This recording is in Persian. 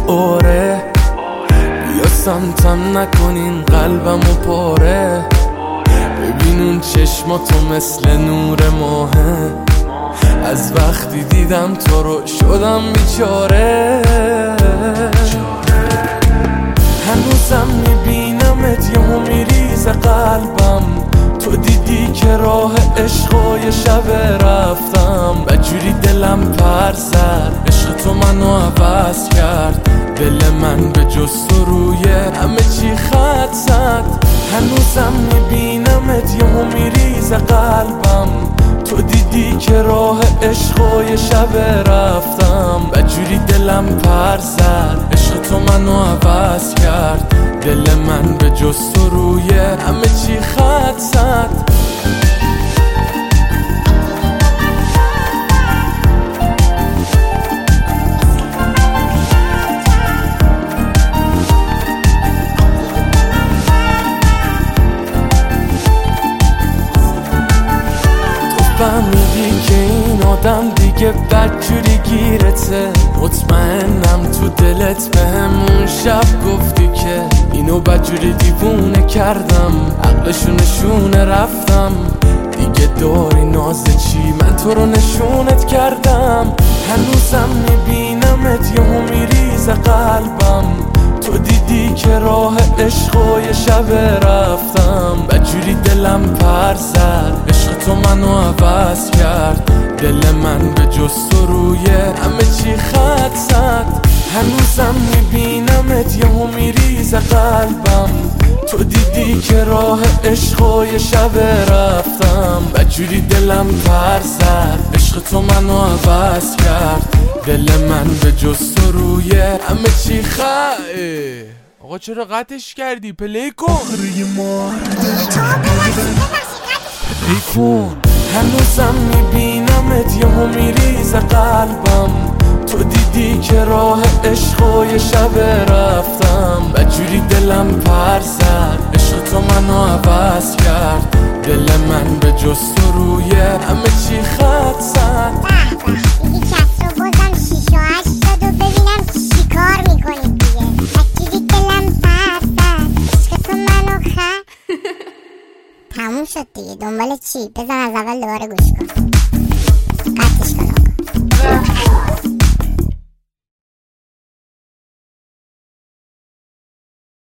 اوره بیا سمتم نکنین قلبمو پاره ببین اون چشماتو مثل نور ماهه از وقتی دیدم تو رو شدم بیچاره هنوزم میبینمت یهو میریزه قلبم تو دیدی که راه عشقای شب رفتم بجوری دلم پر زد عشق تو منو عوض کرد دل من به جز تو روی همه چی خط زد هنوزم میبینمت یهو میریزه قلبم تو دیدی که راه عشقای شب رفتم بجوری دلم پر زد عشق تو منو عوض کرد دل من به جز تو روی همه چی خط زد فهمیدی که این آدم دیگه بدجوری گیرته مطمئنم تو دلت به همون شب گفتی که اینو بدجوری دیوونه کردم عقلشو نشونه رفتم دیگه داری ناز چی من تو رو نشونت کردم هنوزم میبینمت یهو میریزه قلبم تو دیدی که راه عشقای شب رفتم بجوری دلم پر زد عشق تو منو عوض کرد دل من به جز تو روی همه چی خط زد هنوزم میبینمت یهو میریزه قلبم تو دیدی که راه عشقای شب رفتم بجوری دلم پر زد عشق تو منو عوض کرد دل من به جز تو روی همه چی خط آقا چرا قطعش کردی؟ پلی کن پلی کن هنوزم میبینمت یهو میریزه قلبم تو دیدی که راه عشقای شب رفتم بجوری دلم پر زد عشق تو منو عوض کرد دل من به جز تو روی همه چی خط زد دیگه کس رو بازم 6 و 8 داد و ببینم چی کار میکنی دیگه بجوری دلم پر زد عشق تو منو تموم شد دیگه دنبال چی؟ بزن از اول دوباره گوش کن